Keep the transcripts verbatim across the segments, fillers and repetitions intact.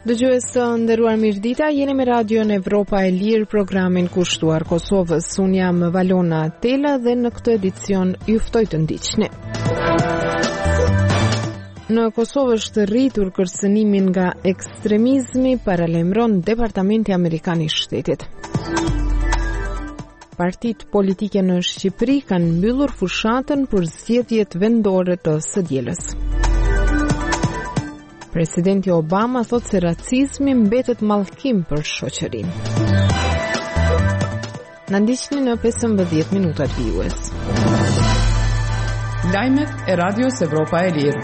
Dëgjues të nderuar mirëdita, jeni me Radion Evropa e Lirë, programin kushtuar Kosovës. Unë jam Valona Tela dhe në këtë edicion ju ftoj të ndiqni. Në Kosovë është rritur kërcënimin nga ekstremizmi, paralajmëron Departamenti Amerikan i Shtetit. Partitë politike në Shqipëri kanë mbyllur fushatën për zgjedhjet vendore të së dielës. Presidenti Obama thot se racizmi mbetet mallkim për shoqërinë. Na ndiqni në pesëmbëdhjetë minutat vijues. Lajmet e Radios Evropa e Lirë.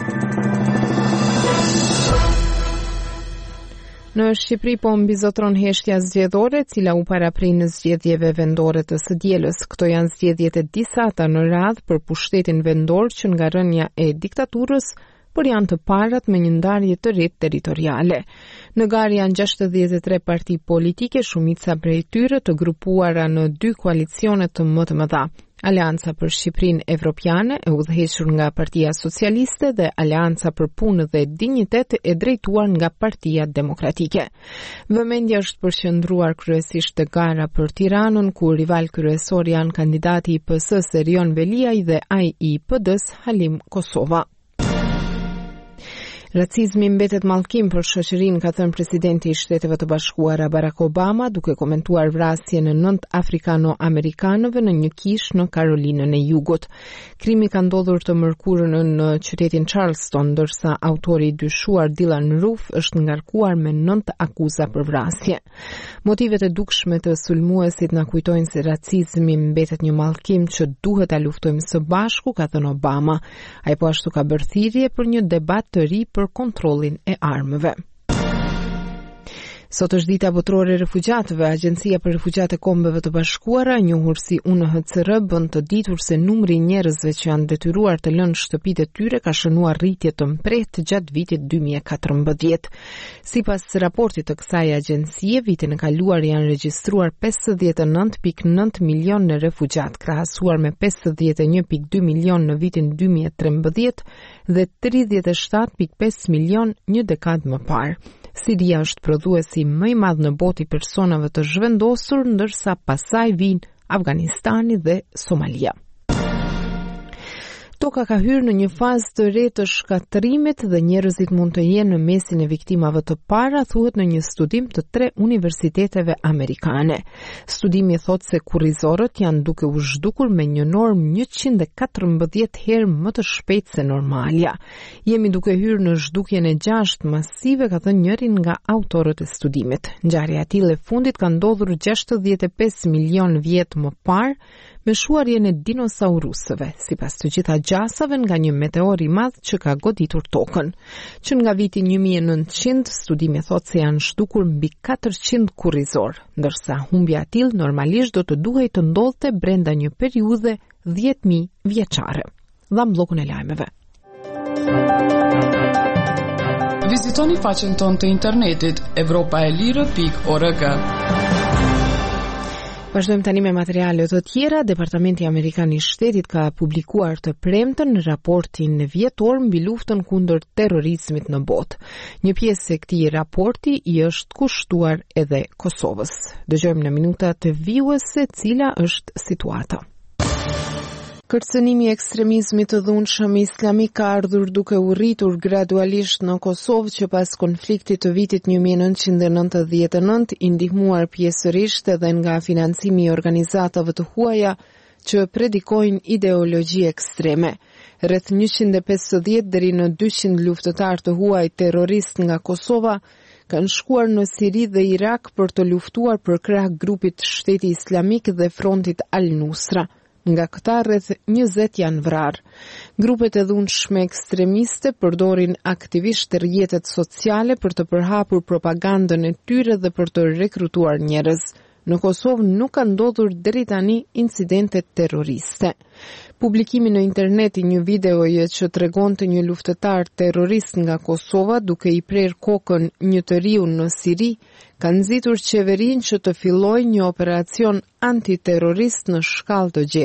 Në Shqipëri po mbizotron heshtja zgjedhore, cila u paraprin në zgjedhjeve vendore të së dielës. Këto janë zgjedhjet e disata në radhë për pushtetin vendor që nga rënja e diktaturës, por janë të parat me një ndarje të re territoriale. Në garë janë gjashtëdhjetë e tre parti politike, shumica prej tyre të grupuara në dy koalicione të më të mëdha. Aleanca për Shqipërinë Evropiane, e udhëhequr nga Partia Socialiste, dhe Aleanca për Punë dhe Dinjitet, e drejtuar nga Partia Demokratike. Vëmendja është përqendruar kryesisht te gara për Tiranën, ku rival kryesor janë kandidati i P S-s Erion Veliaj dhe ai i P D-s Halim Kosova. Racizmi mbetet mallkim për shoqërinë, ka thënë presidenti i Shteteve të Bashkuara Barack Obama, duke komentuar vrasjen e nënt afrikano-amerikanëve në një kishë në Karolinën e Jugut. Krimi ka ndodhur të mërkurën në qytetin Charleston, ndërsa autori i dyshuar Dylan Roof është ngarkuar me nënt akuza për vrasje. Motivet e dukshme të sulmuesit na kujtojnë se racizmi mbetet një mallkim që duhet ta luftojmë së bashku, ka thënë Obama. Ai po ashtu ka bërë thirrje për një debat të ri për kontrollin e armëve. Sot është dita botërore e refugjatëve. Agjencia për Refugjat e Kombeve të Bashkuara, njohur si U N H C R, bën të ditur se numri i njerëzve që janë detyruar të lënë shtëpitë e tyre ka shënuar rritje të mprehtë gjatë vitit dy mijë e katërmbëdhjetë. Sipas raportit të kësaj agjencie, vitin e kaluar janë regjistruar pesëdhjetë e nëntë pikë nëntë milion në refugjat, krahasuar me pesëdhjetë e një pikë dy milion në vitin dy mijë e trembëdhjetë dhe tridhjetë e shtatë pikë pesë milion një dekadë më parë. Siria është prodhuesi më i madh në botë i personave të zhvendosur, ndërsa pasaj vijnë Afganistani dhe Somalia. Toka ka hyrë në një fazë të re të shkatërimit dhe njerëzit mund të jenë në mesin e viktimave të para, thuhet në një studim të tre universiteteve amerikane. Studimi thot se kurrizorët janë duke u zhdukur me një normë njëqind e katërmbëdhjetë herë më të shpejt se normalja. Jemi duke hyrë në zhdukjen e gjashtë masive, ka thënë njërin nga autorët e studimit. Ngjarja e tillë e fundit ka ndodhur gjashtëdhjetë e pesë milion vjet më parë, me shuarjen e dinosaurusëve, sipas të gjitha gjasave nga një meteor i madh që ka goditur tokën. Që nga viti një mijë e nëntëqind, studimi thot se janë zhdukur mbi katërqind kurrizor, ndërsa humbja e tillë normalisht do të duhej të ndodhte brenda një periudhe dhjetë mijë vjeçare. Dham bllokun e lajmeve. Vizitoni faqen tonë të internetit evropa e lirë pikë org. Vazhdojmë tani me materiale të tjera. Departamenti Amerikan i Shtetit ka publikuar të premten raportin vjetor mbi luftën kundër terrorizmit në botë. Një pjesë e këtij raporti i është kushtuar edhe Kosovës. Dëgjojmë në minuta të vijuese cila është situata. Kërcënimi i ekstremizmit të dhunshëm islamik ka ardhur duke u rritur gradualisht në Kosovë që pas konfliktit të vitit një mijë e nëntëqind e nëntëdhjetë e nëntë, i ndihmuar pjesërisht edhe nga financimi i organizatave të huaja që predikojnë ideologji ekstreme. Rreth njëqind e pesëdhjetë deri në dyqind luftëtar të huaj terrorist nga Kosova kanë shkuar në Siri dhe Irak për të luftuar për krah grupit Shteti Islamik dhe Frontit Al-Nusra. Nga këta rreth njëzet janë vrarë. Grupet e dhunshme ekstremiste përdorin aktivisht rrjetet sociale për të përhapur propagandën e tyre dhe për të rekrutuar njerëz. Në Kosovë nuk ka ndodhur deri tani incidente terroriste. Publikimi në internet i një videoje që tregonte një luftëtar terrorist nga Kosova duke i prerë kokën një të riu në Siri, ka nxitur qeverinë që të fillojë një operacion antiterrorist në shkallë të gjerë.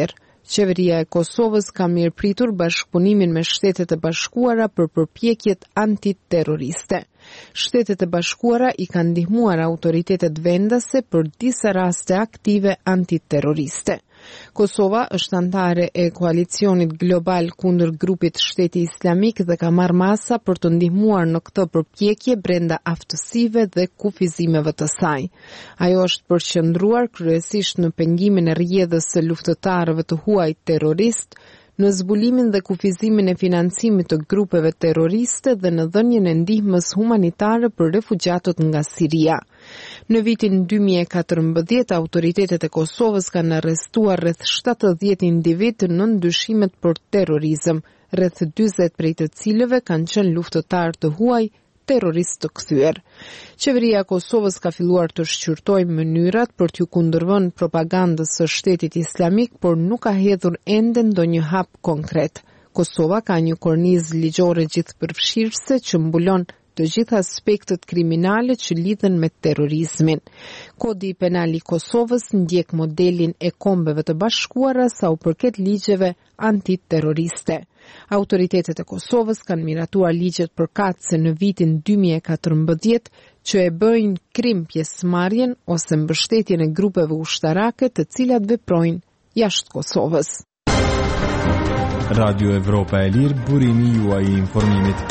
Qeveria e Kosovës ka mirëpritur bashkëpunimin me Shtetet e Bashkuara për përpjekjet antiterroriste. Shtetet e Bashkuara i kanë ndihmuar autoritetet vendase për disa raste aktive antiterroriste. Kosova është antare e koalicionit global kundër grupit Shteti Islamik dhe ka marrë masa për të ndihmuar në këtë përpjekje brenda aftësive dhe kufizimeve të saj. Ajo është përqendruar kryesisht në pengimin e rrjedhës së luftëtarëve të huaj terrorist, në zbulimin dhe kufizimin e financimit të grupeve terroriste dhe në dhënien e ndihmës humanitare për refugjatët nga Siria. Në vitin dy mijë e katërmbëdhjetë, autoritetet e Kosovës kanë arrestuar rreth shtatëdhjetë individ nën dyshimet për terrorizëm, rreth dyzet prej të cilëve kanë qenë luftëtarë të huaj terrorist të kthyer. Qeveria e Kosovës ka filluar të shqyrtojë mënyrat për t'ju kundërvënë propagandës së Shtetit Islamik, por nuk ka hedhur ende ndonjë hap konkret. Kosova ka një kornizë ligjore gjithëpërfshirëse që mbulon të gjitha aspektet kriminale që lidhen me terrorizmin. Kodi penal i Kosovës ndjek modelin e Kombeve të Bashkuara sa u përket ligjeve antiterroriste. Autoritetet e Kosovës kanë miratuar ligjet përkatëse në vitin dy mijë e katërmbëdhjetë që e bëjnë krim pjesëmarrjen ose mbështetjen e grupeve ushtarake të cilat veprojnë jashtë Kosovës. Radio Evropa e Lirë, burimi juaj i informimit.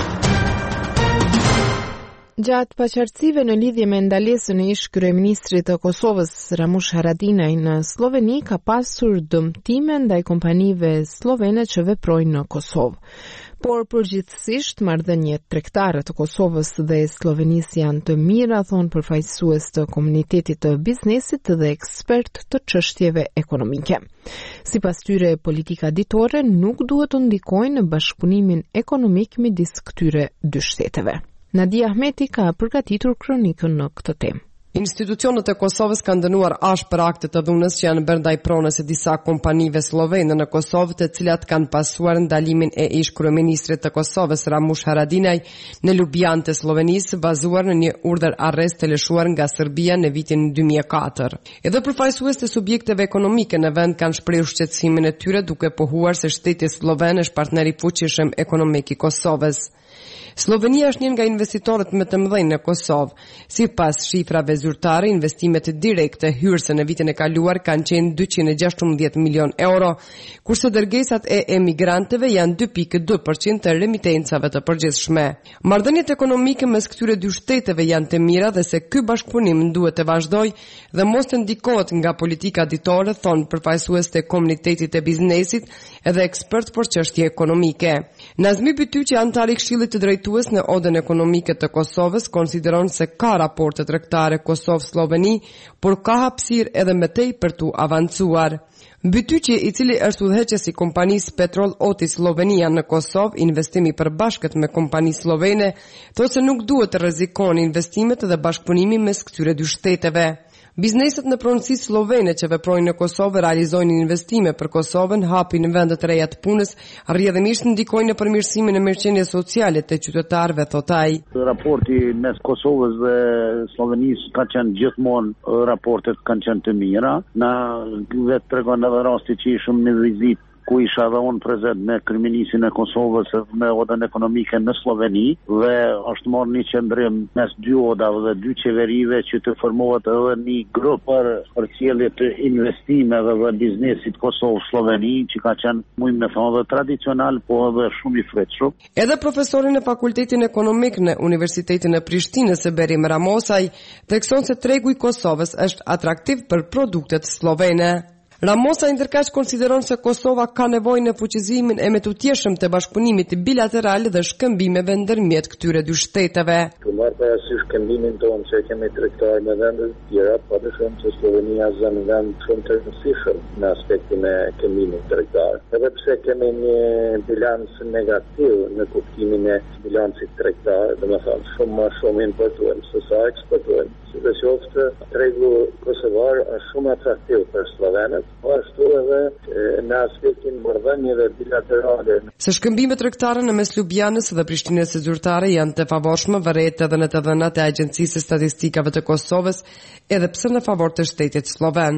Gjatë paqartësive në lidhje me ndalesën e ish kryeministrit të Kosovës Ramush Haradinaj në Sloveni ka pasur dëmtime ndaj kompanive slovene që veprojnë në Kosovë. Por përgjithsisht marrëdhëniet tregtare të Kosovës dhe Slovenisë janë të mira, thon përfaqësues të komunitetit të biznesit dhe ekspert të çështjeve ekonomike. Sipas tyre, politika ditore nuk duhet të ndikojnë në bashkëpunimin ekonomik midis këtyre dy shteteve. Nadia Ahmeti ka përgatitur kronikën në këtë temë. Institucionet e Kosovës kanë dënuar ashpër akte të dhunës që janë bërë ndaj pronës së disa kompanive slovene në Kosovë, të cilat kanë pasuar ndalimin e ish kryeministrit të Kosovës Ramush Haradinaj në Ljubljanë të Slovenisë, bazuar në një urdhër arrest të lëshuar nga Serbia në vitin dy mijë e katër. Edhe përfaqësues të subjekteve ekonomike në vend kanë shprehur shqetësimin e tyre duke pohuar se shteti sloven është partner i fuqishëm ekonomik i Kosovës. Slovenia është një nga investitorët më të mëdhenj në Kosovë. Sipas shifrave zyrtare, investimet direkte hyrëse në vitin e kaluar kanë qenë dyqind e gjashtëmbëdhjetë milion euro, kurse dërgesat e emigrantëve janë dy pikë dy përqind të remitencave të përgjithshme. Marrëdhëniet ekonomike mes këtyre dy shteteve janë të mira dhe se ky bashkëpunim duhet të vazhdojë dhe mos të ndikohet nga politika ditore, thon përfaqësues të komunitetit të biznesit edhe ekspert për çështje ekonomike. Nazmi Bytyqi, antar i Këshillit të Drejtues në Odën Ekonomike të Kosovës, konsideron se ka raporte tregtare Kosovë-Sloveni, por ka hapësirë edhe më tej për tu avancuar. Bytyqi, i cili është udhëheqës i kompanisë Petrol Otis Slovenia në Kosovë, investimi përbashkët me kompani slovene, thotë se nuk duhet të rrezikojnë investimet dhe bashkëpunimi mes këtyre dy shteteve. Bizneset në pronësi slovene që veprojnë në Kosovë realizojnë investime për Kosovën, hapin në vende të reja të punës, rrjedhimisht ndikojnë në përmirësimin e mirëqenies sociale të qytetarëve, thot ai. Raporti mes Kosovës dhe Slovenisë ka qenë gjithmonë, raportet kanë qenë të mira. Na vetë tregon edhe rasti që ishëm në vizitë ku isha dhe unë prezent me kryeministin e Kosovës me odën ekonomike në Sloveni, dhe është marrë një qendrim mes dy odave dhe dy qeverive që të formohet edhe një grup për përcjellje të investimeve dhe biznesit Kosovë-Sloveni, që ka qenë mujmë me thonë dhe tradicional, po edhe shumë i fletshëm. Edhe profesorin e Fakultetin Ekonomik në Universitetin e Prishtinës së Berim Ramosaj thekson se tregu i Kosovës është atraktiv për produktet slovene. Ramosa ndërkaq konsideron se Kosova ka nevojë në fuqizimin e metutjeshëm të bashkëpunimit bilateral dhe shkëmbimeve ndërmjet këtyre dy shteteve. Për marrë parasysh shkëmbimin tonë që kemi tregtar me vendet të tjera, padyshim se Slovenia është një vend shumë të rëndësishëm në aspektin e këmbimit tregtar. Edhe pse kemi një bilans negativ në kuptimin e bilancit tregtar, domethënë shumë më shumë importojmë se sa eksportojmë. Sidoqoftë, tregu kosovar është shumë atraktiv për slovenët, po ashtu edhe në aspektin marrëdhënieve bilaterale. Se shkëmbimet tregtare në mes Ljubljanës dhe Prishtinës së zyrtare janë të favorshme, varet edhe në të dhënat e Agjencisë së Statistikave të Kosovës, edhe pse në favor të shtetit sloven.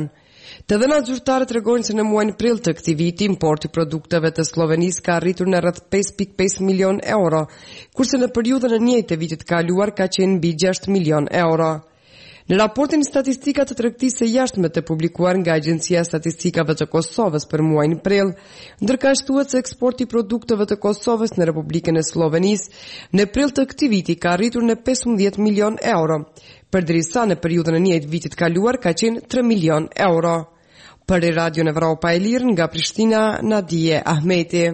Të dhënat zyrtare tregojnë se në muajin prill të këtij viti importi i produkteve të Slovenisë ka arritur në rreth pesë pikë pesë milion euro, kurse në periudhën e njëjtë të vitit kaluar ka qenë mbi gjashtë milion euro. Në raportin statistikat të tregtisë së jashtme të publikuar nga Agjencia e Statistikave të Kosovës për muajin prill, ndërkashtuhet se eksporti i produkteve të Kosovës në Republikën e Slovenisë në prill të këtij viti ka arritur në pesëmbëdhjetë milion euro, përderisa në periudhën e njëjtë vitit kaluar ka qenë tre milion euro. Për Radio Evropa e Lirë nga Prishtina, Nadije Ahmeti.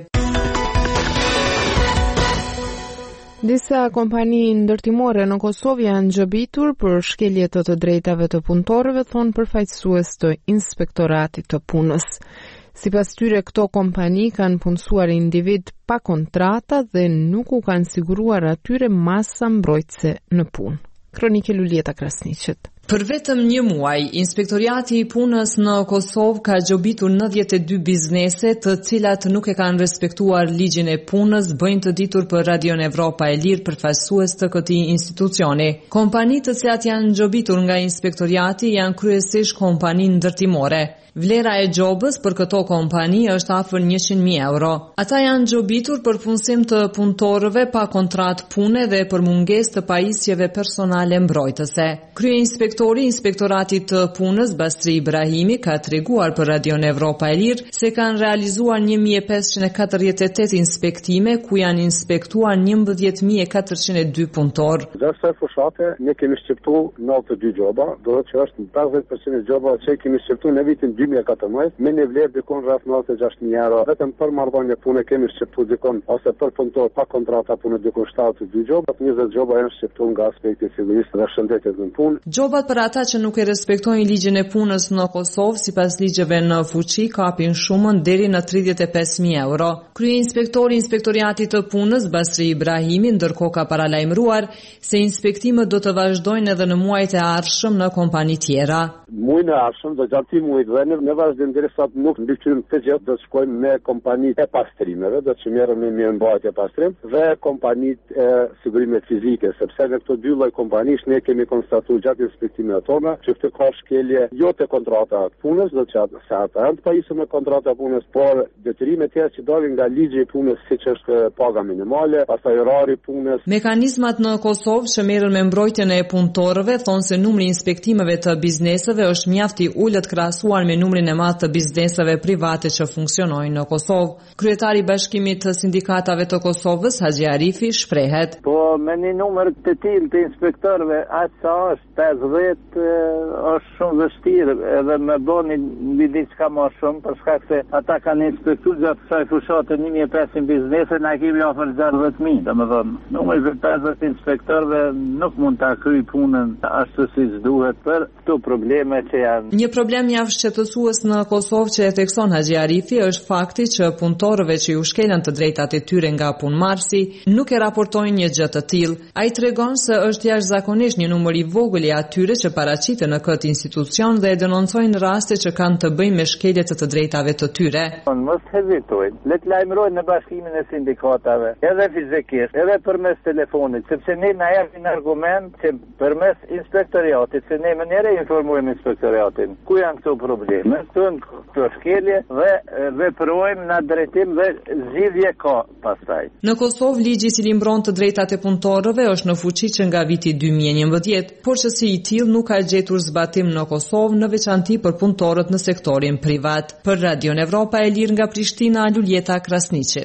Disa kompani ndërtimore në Kosovë janë xhobitur për shkelje të të drejtave të punëtorëve, thonë përfaqësues të Inspektoratit të Punës. Sipas tyre, këto kompani kanë punësuar individ pa kontrata dhe nuk u kanë siguruar atyre masa mbrojtëse në punë. Kronike Lulieta Krasniqet. Për vetëm një muaj, Inspektoriati i Punës në Kosovë ka gjobitur nëntëdhjetë e dy biznese të cilat nuk e kanë respektuar ligjin e punës, bëjnë të ditur për Radio Evropa e Lirë përfaqësues të këtij institucioni. Kompanitë të cilat janë gjobitur nga Inspektoriati janë kryesisht kompani ndërtimore. Vlera e gjobës për këto kompani është afër njëqind mijë euro. Ata janë gjobitur për punësim të punëtorëve pa kontratë pune dhe për mungesë të pajisjeve personale mbrojtëse. Kryeinspektori i Inspektoratit të Punës, Basri Ibrahimi, ka treguar për Radio Evropa e Lirë se kanë realizuar një mijë e pesëqind e katërdhjetë e tetë inspektime ku janë inspektuar njëmbëdhjetë mijë e katërqind e dy punëtorë. Dërsa fushate ne kemi shqiptu nëntëdhjetë e dy gjoba, do të thotë që është pesëdhjetë përqind e gjoba që kemi shqiptu në vitin dy mijë e katërmbëdhjetë, me një vlerë dikon rreth nëntëdhjetë e gjashtë mijë euro. Vetëm për marrëdhënie pune kemi shqiptu dikon ose për punëtor pa kontrata pune dikon shtatëdhjetë e dy gjoba, njëzet gjoba janë shqiptu nga aspekti sigurisë dhe shëndetit në punë. Gjobat për ata që nuk e respektojnë ligjin e punës në Kosovë, sipas ligjeve në fuqi, kapin shumën deri në tridhjetë e pesë mijë euro. Kryeinspektori i Inspektoriatit të Punës, Basri Ibrahimi, ndërkohë ka paralajmëruar se inspektimet do të vazhdojnë edhe në muajt e ardhshëm në kompani tjera. Muajin e ardhshëm do gjatë muajit dhe në vazhdim derisa nuk mbikëqyrojmë të gjithë, do të shkojmë me kompanitë e pastrimeve, do të merrem me mirëmbajtje pastrim dhe kompanitë e sigurimit fizike, sepse në këto dy lloj kompanish ne kemi konstatuar gjatë inspektimeve tona që këtë ka shkelje jo te kontrata e punës, do të thotë se ata janë të pajisur me kontrata e punës, por detyrimet tjera që dalin nga ligji i punës, siç është paga minimale, pastaj orari i punës. Mekanizmat në Kosovë që merren me mbrojtjen e punëtorëve thonë se numri i inspektimeve të bizneseve është mjaft i ulët krahasuar me numrin e madh të bizneseve private që funksionojnë në Kosovë. Kryetari i Bashkimit të Sindikatave të Kosovës, Haxhi Arifi, shprehet: Po me një numër të tillë të inspektorëve, aq sa është pesëdhjetë, është shumë vështirë edhe me bëni mbi diçka më shumë, për shkak se ata kanë inspektuar gjatë kësaj fushate një mijë e pesëqind biznese, na kemi ofruar gjashtëdhjetë mijë, domethënë numri i pesëdhjetë inspektorëve nuk mund ta kryejë punën ashtu siç duhet për këto probleme që janë. Një problem mjaft shqetësues në Kosovë që e thekson Haxhi Arifi është fakti që punëtorëve që ju shkelën të drejtat e tyre nga punëmarrësi nuk e raportojnë një gjë të tillë. Ai tregon se është jashtëzakonisht një numër i vogël i atyre që paraqiten në këtë institucion dhe e denoncojnë raste që kanë të bëjnë me shkelje të të drejtave të tyre. Mos hezitojnë, le të lajmërojnë në Bashkimin e Sindikatave, edhe fizikisht, edhe përmes telefonit, sepse ne na japin argument që përmes inspektoriatit, se ne më njëre informojmë inspektoriatin ku janë këto probleme, këto janë këto shkelje dhe veprojmë në drejtim dhe zgjidhje ka pastaj. Në Kosovë, ligji i cili mbron të drejtat e punëtorëve është në fuqi që nga viti dy mijë e njëmbëdhjetë, por që si i tillë nuk ka gjetur zbatim në Kosovë, në veçanti për punëtorët në sektorin privat. Për Radio Evropa e Lirë nga Prishtina, Lulieta Krasniqi.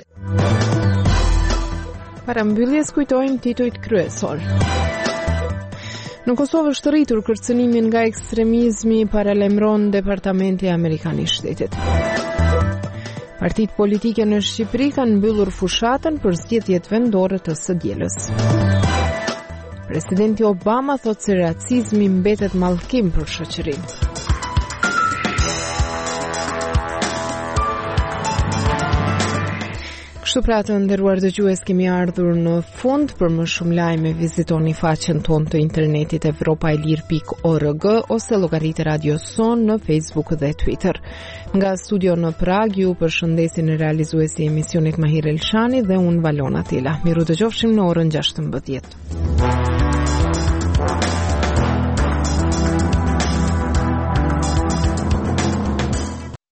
Para mbylljes kujtojmë titujt kryesor. Në Kosovë është rritur kërcënimin nga ekstremizmi, paralajmëron Departamenti Amerikan i Shtetit. Partitë politike në Shqipëri kanë mbyllur fushatën për zgjedhjet vendore të së dielës. Presidenti Obama thotë se racizmi mbetet mallkim për shoqërinë. Kështu pra, të nderuar dëgjues, kemi ardhur në fund. Për më shumë lajme vizitoni faqen tonë të internetit evropaelir pikë org ose llogaritë Radio Son në Facebook dhe Twitter. Nga studio në Prag ju përshëndesin realizuesi i emisionit Mahir Elshani dhe unë Valona Tela. Miru dëgjofshim në orën gjashtëmbëdhjetë.